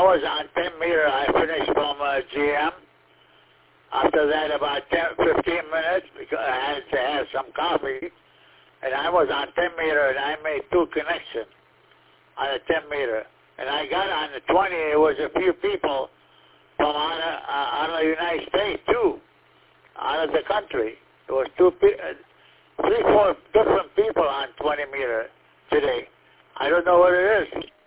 was on 10 meter. I finished from GM. After that, about 15 minutes, because I had to have some coffee, and I was on 10 meter, and I made 2 connections on the 10 meter. And I got on the 20. It was a few people from out of the United States too, out of the country. There was 3, 4 different people on 20 meter today. I don't know what it is.